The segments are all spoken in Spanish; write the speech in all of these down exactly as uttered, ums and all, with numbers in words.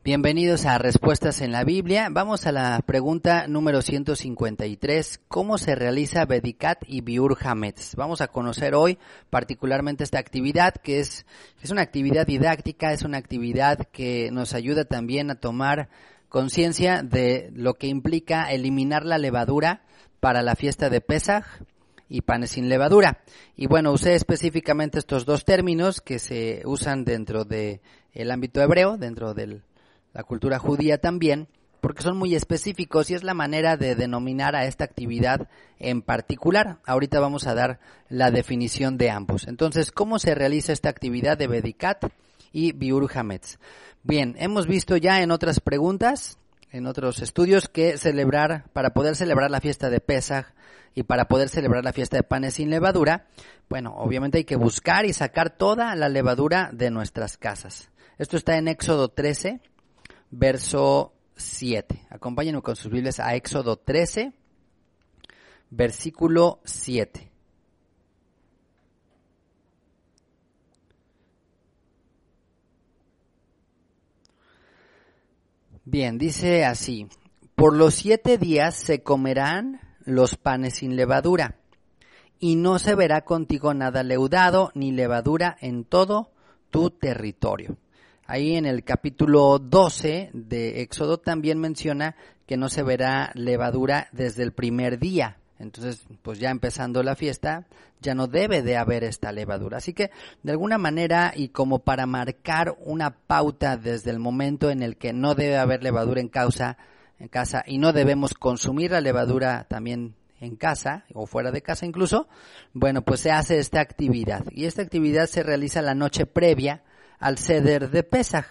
Bienvenidos a Respuestas en la Biblia. Vamos a la pregunta número ciento cincuenta y tres. ¿Cómo se realiza Bedikat y Biur Hametz? Vamos a conocer hoy particularmente esta actividad que es, es una actividad didáctica, es una actividad que nos ayuda también a tomar conciencia de lo que implica eliminar la levadura para la fiesta de Pesaj y panes sin levadura. Y bueno, usé específicamente estos dos términos que se usan dentro del ámbito hebreo, dentro del la cultura judía también, porque son muy específicos y es la manera de denominar a esta actividad en particular. Ahorita vamos a dar la definición de ambos. Entonces, ¿cómo se realiza esta actividad de Bedikat y Biur Hametz? Bien, hemos visto ya en otras preguntas, en otros estudios, que celebrar, para poder celebrar la fiesta de Pesaj y para poder celebrar la fiesta de panes sin levadura, bueno, obviamente hay que buscar y sacar toda la levadura de nuestras casas. Esto está en Éxodo trece, verso siete. Acompáñenme con sus Biblias a Éxodo trece, versículo siete. Bien, dice así: por los siete días se comerán los panes sin levadura, y no se verá contigo nada leudado ni levadura en todo tu territorio. Ahí en el capítulo doce de Éxodo también menciona que no se verá levadura desde el primer día. Entonces, pues ya empezando la fiesta, ya no debe de haber esta levadura. Así que, de alguna manera, y como para marcar una pauta desde el momento en el que no debe haber levadura en, causa, en casa y no debemos consumir la levadura también en casa o fuera de casa incluso, bueno, pues se hace esta actividad. Y esta actividad se realiza la noche previa al Seder de Pesaj.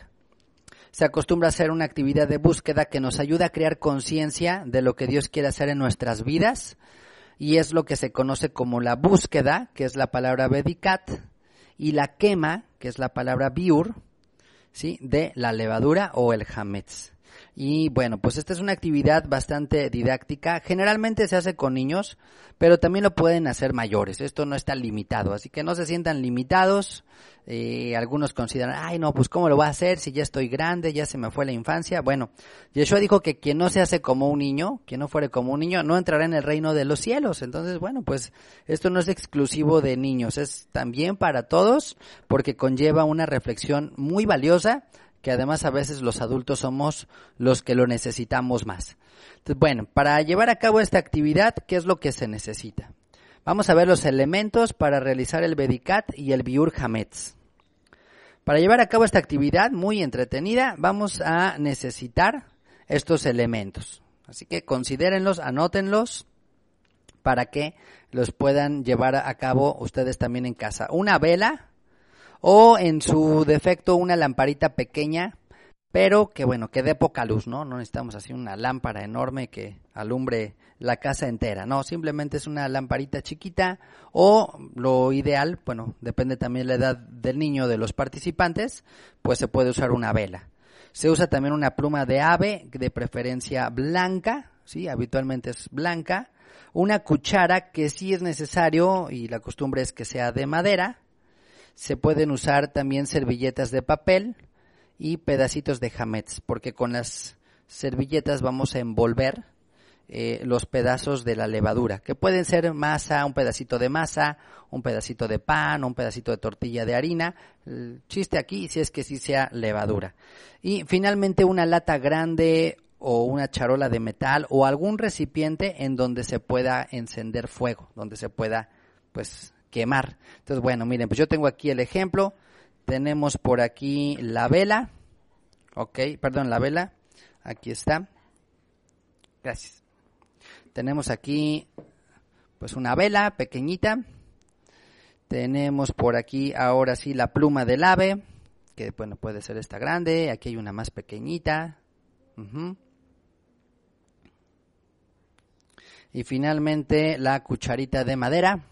Se acostumbra a hacer una actividad de búsqueda que nos ayuda a crear conciencia de lo que Dios quiere hacer en nuestras vidas, y es lo que se conoce como la búsqueda, que es la palabra Bedikat, y la quema, que es la palabra Biur, ¿sí?, de la levadura o el Hametz. Y bueno, pues esta es una actividad bastante didáctica. Generalmente se hace con niños, pero también lo pueden hacer mayores. Esto no está limitado, así que no se sientan limitados. Eh, algunos consideran, ay no, pues ¿cómo lo voy a hacer si ya estoy grande, ya se me fue la infancia? Bueno, Yeshua dijo que quien no se hace como un niño, quien no fuere como un niño, no entrará en el reino de los cielos. Entonces, bueno, pues esto no es exclusivo de niños, es también para todos, porque conlleva una reflexión muy valiosa, que además a veces los adultos somos los que lo necesitamos más. Entonces, bueno, para llevar a cabo esta actividad, ¿qué es lo que se necesita? Vamos a ver los elementos para realizar el Bedikat y el Biur Hametz. Para llevar a cabo esta actividad muy entretenida, vamos a necesitar estos elementos. Así que considérenlos, anótenlos, para que los puedan llevar a cabo ustedes también en casa. Una vela, o en su defecto una lamparita pequeña, pero que bueno, que dé poca luz, ¿no? No necesitamos así una lámpara enorme que alumbre la casa entera, no, simplemente es una lamparita chiquita, o lo ideal, bueno, depende también de la edad del niño, de los participantes, pues se puede usar una vela. Se usa también una pluma de ave, de preferencia blanca, sí, habitualmente es blanca, una cuchara que sí es necesario y la costumbre es que sea de madera. Se pueden usar también servilletas de papel y pedacitos de hametz, porque con las servilletas vamos a envolver eh, los pedazos de la levadura, que pueden ser masa, un pedacito de masa, un pedacito de pan, un pedacito de tortilla de harina. El chiste aquí si es que sí sea levadura. Y finalmente una lata grande o una charola de metal o algún recipiente en donde se pueda encender fuego, donde se pueda, pues, quemar. Entonces, bueno, miren, pues yo tengo aquí el ejemplo. Tenemos por aquí la vela. Ok, perdón, la vela. Aquí está. Gracias. Tenemos aquí, pues, una vela pequeñita. Tenemos por aquí, ahora sí, la pluma del ave, que, bueno, puede ser esta grande. Aquí hay una más pequeñita. Uh-huh. Y finalmente, la cucharita de madera.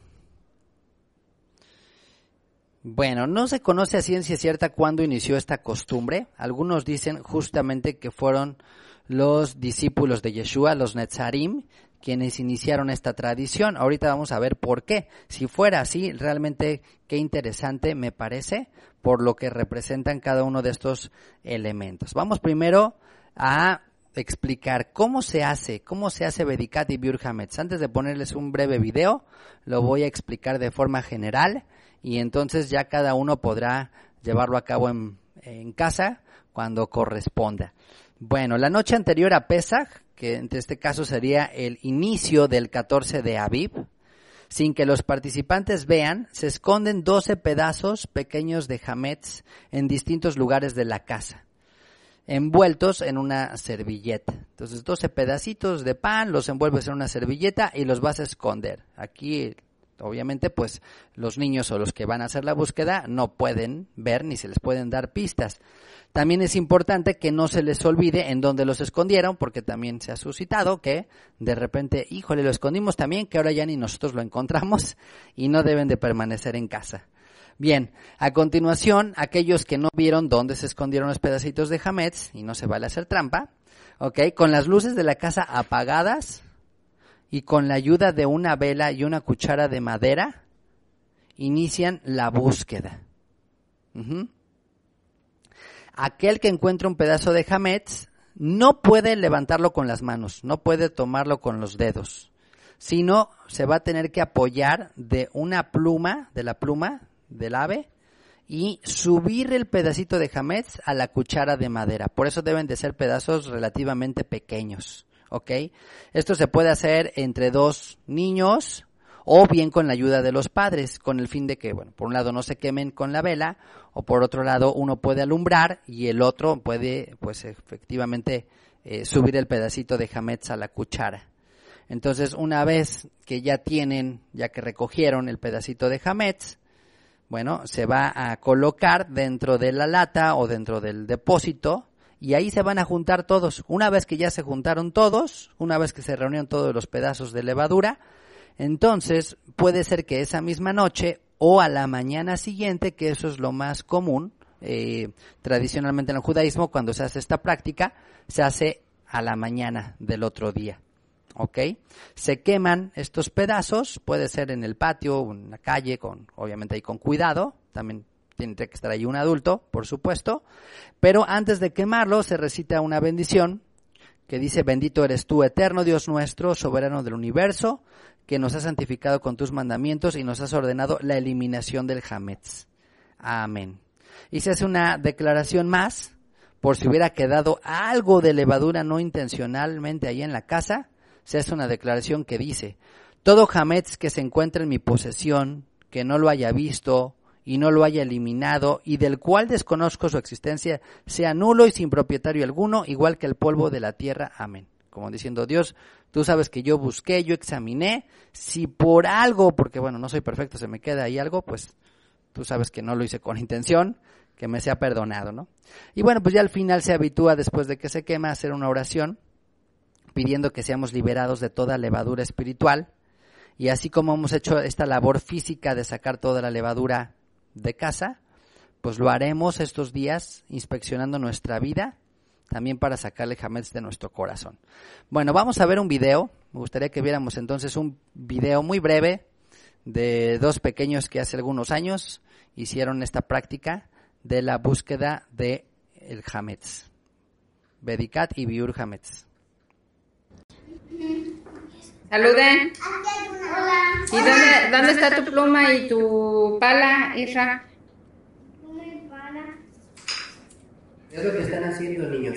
Bueno, no se conoce a ciencia cierta cuándo inició esta costumbre. Algunos dicen justamente que fueron los discípulos de Yeshua, los Netzarim, quienes iniciaron esta tradición. Ahorita vamos a ver por qué. Si fuera así, realmente qué interesante me parece por lo que representan cada uno de estos elementos. Vamos primero a explicar cómo se hace, cómo se hace Bedikat y Biur Hametz. Antes de ponerles un breve video, lo voy a explicar de forma general y entonces ya cada uno podrá llevarlo a cabo en, en casa cuando corresponda. Bueno, la noche anterior a Pesaj, que en este caso sería el inicio del catorce de Aviv, sin que los participantes vean, se esconden doce pedazos pequeños de hametz en distintos lugares de la casa, envueltos en una servilleta. Entonces, doce pedacitos de pan, los envuelves en una servilleta y los vas a esconder. Aquí, obviamente, pues los niños o los que van a hacer la búsqueda no pueden ver ni se les pueden dar pistas. También es importante que no se les olvide en dónde los escondieron, porque también se ha suscitado que de repente, híjole, lo escondimos también, que ahora ya ni nosotros lo encontramos y no deben de permanecer en casa. Bien, a continuación, aquellos que no vieron dónde se escondieron los pedacitos de hametz, y no se vale hacer trampa, ¿ok? Con las luces de la casa apagadas y con la ayuda de una vela y una cuchara de madera, inician la búsqueda. Uh-huh. Aquel que encuentra un pedazo de hametz no puede levantarlo con las manos, no puede tomarlo con los dedos, sino se va a tener que apoyar de una pluma, de la pluma del ave, y subir el pedacito de hametz a la cuchara de madera. Por eso deben de ser pedazos relativamente pequeños, ¿ok? Esto se puede hacer entre dos niños o bien con la ayuda de los padres, con el fin de que, bueno, por un lado no se quemen con la vela, o por otro lado uno puede alumbrar y el otro puede, pues efectivamente, eh, subir el pedacito de hametz a la cuchara. Entonces, una vez que ya tienen, ya que recogieron el pedacito de hametz, bueno, se va a colocar dentro de la lata o dentro del depósito y ahí se van a juntar todos. Una vez que ya se juntaron todos, una vez que se reunieron todos los pedazos de levadura, entonces puede ser que esa misma noche o a la mañana siguiente, que eso es lo más común, eh, tradicionalmente en el judaísmo, cuando se hace esta práctica, se hace a la mañana del otro día. ¿Ok? Se queman estos pedazos, puede ser en el patio o en la calle, con, obviamente ahí con cuidado, también tiene que estar ahí un adulto, por supuesto, pero antes de quemarlo se recita una bendición que dice: bendito eres tú, eterno Dios nuestro, soberano del universo, que nos has santificado con tus mandamientos y nos has ordenado la eliminación del hametz. Amén. Y se hace una declaración más, por si hubiera quedado algo de levadura no intencionalmente ahí en la casa, se hace una declaración que dice: todo hametz que se encuentre en mi posesión, que no lo haya visto y no lo haya eliminado y del cual desconozco su existencia, sea nulo y sin propietario alguno, igual que el polvo de la tierra. Amén. Como diciendo: Dios, tú sabes que yo busqué, yo examiné, si por algo, porque bueno, no soy perfecto, se me queda ahí algo, pues tú sabes que no lo hice con intención, que me sea perdonado, ¿no? Y bueno, pues ya al final se habitúa, después de que se quema, a hacer una oración pidiendo que seamos liberados de toda levadura espiritual, y así como hemos hecho esta labor física de sacar toda la levadura de casa, pues lo haremos estos días inspeccionando nuestra vida, también para sacarle hametz de nuestro corazón. Bueno, vamos a ver un video. Me gustaría que viéramos entonces un video muy breve de dos pequeños que hace algunos años hicieron esta práctica de la búsqueda de el hametz. Bedikat y Biur Hametz. Saluden. Hola. ¿Y dónde, dónde está tu pluma y tu pala, Isra? Pluma y pala. ¿Qué es lo que están haciendo, niños?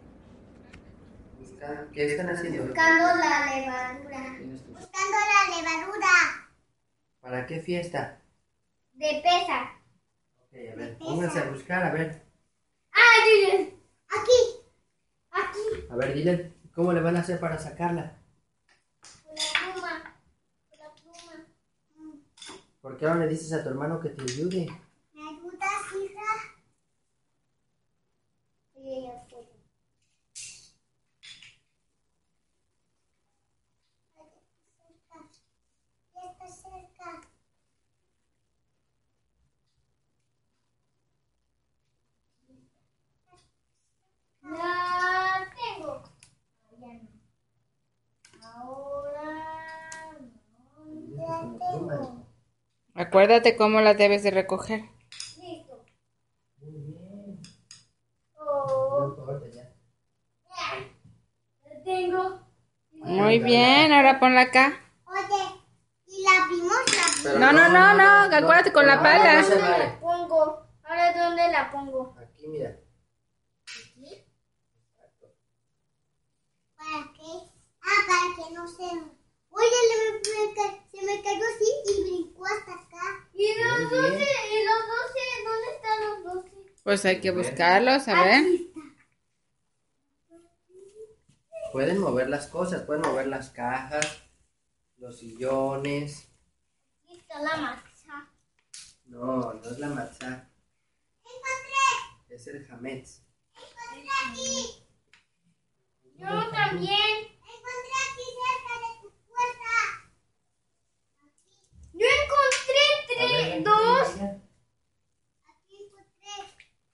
Busca- ¿Qué están haciendo? Buscando la levadura. Buscando la levadura. ¿Para qué fiesta? De pesa. Ok, a ver, pónganse a buscar, a ver. Ah, dile. Aquí. Aquí. A ver, dile, ¿cómo le van a hacer para sacarla? Con la pluma. Con la pluma. Mm. ¿Por qué ahora le dices a tu hermano que te ayude? ¿Me ayudas, hija? Sí, ya puedo. Ya está cerca. La tengo. Ya no. Ahora. Acuérdate cómo las debes de recoger. Listo. Muy bien. Oh, No importa ya. lo tengo. Muy bien, ahora ponla acá. Oye, ¿y la vimos? La Pero No, no, no, no, acuérdate con la no, pala. no se ¿Dónde vale. la pongo? Ahora, ¿dónde la pongo? Aquí, mira. ¿Aquí? ¿Para qué? Ah, para que no se... Oye, le- me- me ca- se me cayó así y brincó hasta acá. ¿Y los Muy bien. doce? ¿Y los doce? ¿Dónde están los doce? Pues hay que buscarlos, a ver. Aquí está. Pueden mover las cosas, pueden mover las cajas, los sillones. Aquí está la matzá. No, no es la matzá, ¡Encontré! es el hametz. ¡Encontré aquí! Yo también. Encontré aquí cerca de tu puerta. Aquí. Yo encontré tres, dos. Aquí encontré.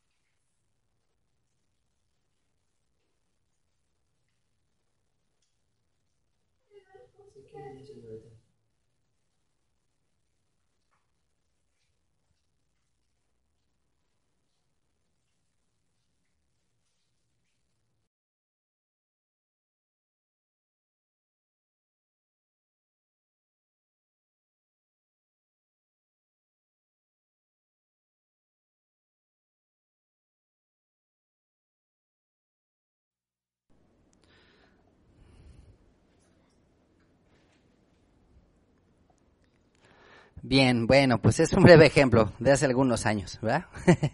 Bien, bueno, pues es un breve ejemplo de hace algunos años, ¿verdad?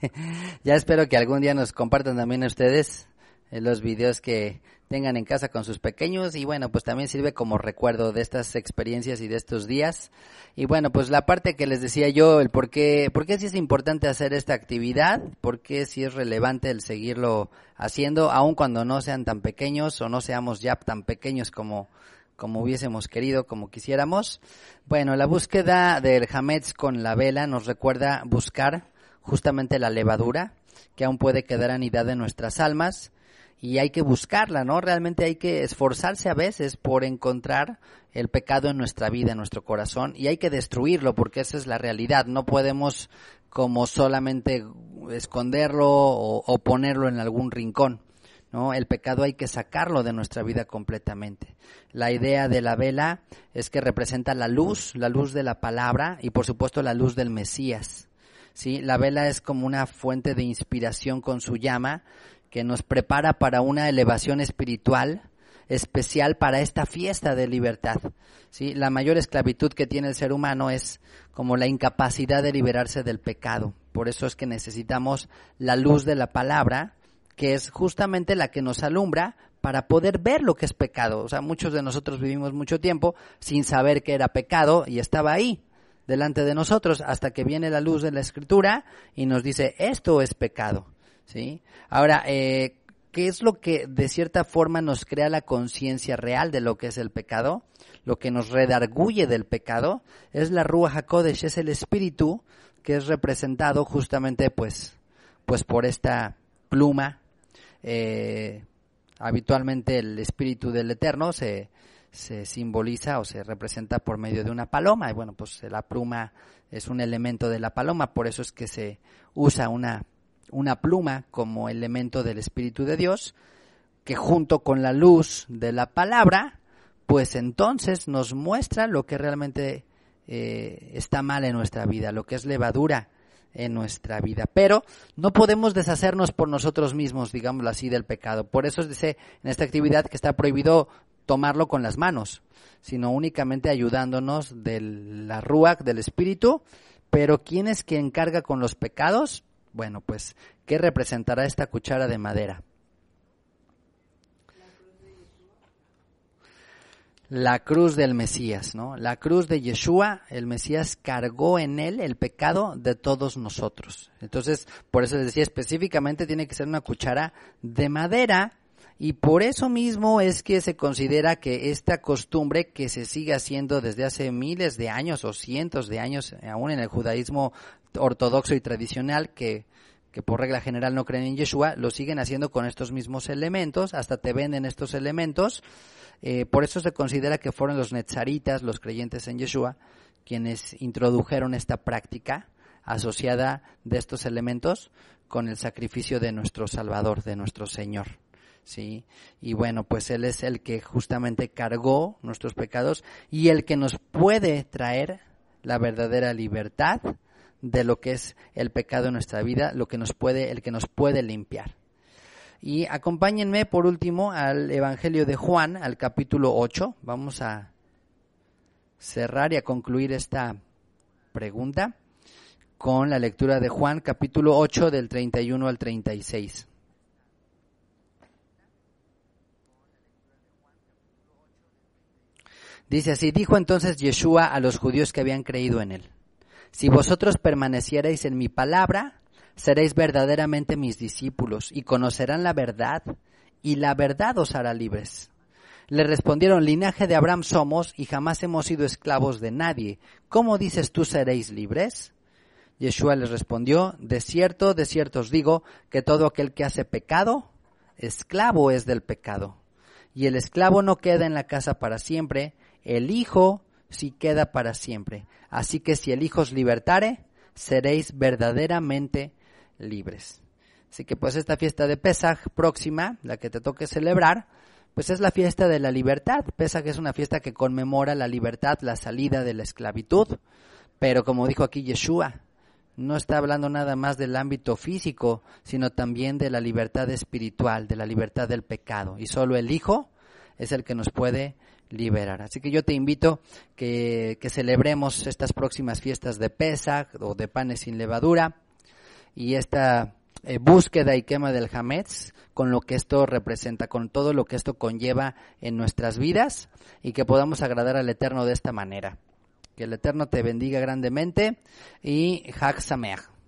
Ya espero que algún día nos compartan también ustedes eh, los videos que tengan en casa con sus pequeños y bueno, pues también sirve como recuerdo de estas experiencias y de estos días. Y bueno, pues la parte que les decía yo, el por qué, por qué sí es importante hacer esta actividad, por qué sí es relevante el seguirlo haciendo, aun cuando no sean tan pequeños o no seamos ya tan pequeños como como hubiésemos querido, como quisiéramos. Bueno, la búsqueda del hametz con la vela nos recuerda buscar justamente la levadura que aún puede quedar anidada en nuestras almas y hay que buscarla, ¿no? Realmente hay que esforzarse a veces por encontrar el pecado en nuestra vida, en nuestro corazón y hay que destruirlo porque esa es la realidad. No podemos como solamente esconderlo o, o ponerlo en algún rincón. ¿No? El pecado hay que sacarlo de nuestra vida completamente. La idea de la vela es que representa la luz, la luz de la palabra y por supuesto la luz del Mesías. ¿Sí? La vela es como una fuente de inspiración con su llama que nos prepara para una elevación espiritual especial para esta fiesta de libertad. ¿Sí? La mayor esclavitud que tiene el ser humano es como la incapacidad de liberarse del pecado. Por eso es que necesitamos la luz de la palabra, que es justamente la que nos alumbra para poder ver lo que es pecado. O sea, muchos de nosotros vivimos mucho tiempo sin saber que era pecado y estaba ahí, delante de nosotros, hasta que viene la luz de la Escritura y nos dice, esto es pecado, ¿sí? Ahora, eh, ¿qué es lo que de cierta forma nos crea la conciencia real de lo que es el pecado? Lo que nos redarguye del pecado es la Ruach HaKodesh, es el Espíritu que es representado justamente pues, pues por esta pluma. Eh, habitualmente el espíritu del Eterno se, se simboliza o se representa por medio de una paloma y bueno, pues la pluma es un elemento de la paloma, por eso es que se usa una, una pluma como elemento del Espíritu de Dios, que junto con la luz de la palabra, pues entonces nos muestra lo que realmente eh, está mal en nuestra vida, lo que es levadura en nuestra vida, pero no podemos deshacernos por nosotros mismos, digámoslo así, del pecado. Por eso dice en esta actividad que está prohibido tomarlo con las manos, sino únicamente ayudándonos de la ruach, del espíritu. Pero ¿quién es quien carga con los pecados? Bueno, pues, ¿qué representará esta cuchara de madera? La cruz del Mesías, ¿no? La cruz de Yeshua, el Mesías cargó en él el pecado de todos nosotros. Entonces, por eso les decía, específicamente tiene que ser una cuchara de madera y por eso mismo es que se considera que esta costumbre que se sigue haciendo desde hace miles de años o cientos de años, aún en el judaísmo ortodoxo y tradicional, que que por regla general no creen en Yeshua, lo siguen haciendo con estos mismos elementos, hasta te venden estos elementos. Eh, por eso se considera que fueron los netzaritas, los creyentes en Yeshua, quienes introdujeron esta práctica asociada de estos elementos con el sacrificio de nuestro Salvador, de nuestro Señor, ¿sí? Y bueno, pues Él es el que justamente cargó nuestros pecados y el que nos puede traer la verdadera libertad de lo que es el pecado en nuestra vida, lo que nos puede, el que nos puede limpiar. Y acompáñenme por último al Evangelio de Juan, al capítulo ocho. Vamos a cerrar y a concluir esta pregunta con la lectura de Juan, capítulo ocho, del treinta y uno al treinta y seis. Dice así: dijo entonces Yeshua a los judíos que habían creído en él: si vosotros permaneciereis en mi palabra, seréis verdaderamente mis discípulos y conocerán la verdad, y la verdad os hará libres. Le respondieron: linaje de Abraham somos y jamás hemos sido esclavos de nadie. ¿Cómo dices tú seréis libres? Yeshua les respondió: de cierto, de cierto os digo, que todo aquel que hace pecado, esclavo es del pecado. Y el esclavo no queda en la casa para siempre, el Hijo sí queda para siempre. Así que si el Hijo os libertare, seréis verdaderamente libres. Así que pues esta fiesta de Pesaj próxima, la que te toque celebrar, pues es la fiesta de la libertad. Pesaj es una fiesta que conmemora la libertad, la salida de la esclavitud. Pero como dijo aquí Yeshua, no está hablando nada más del ámbito físico, sino también de la libertad espiritual, de la libertad del pecado. Y solo el Hijo es el que nos puede liberar. Así que yo te invito que, que celebremos estas próximas fiestas de Pesaj o de panes sin levadura y esta eh, búsqueda y quema del Hametz, con lo que esto representa, con todo lo que esto conlleva en nuestras vidas, y que podamos agradar al Eterno de esta manera. Que el Eterno te bendiga grandemente y Hag Sameach.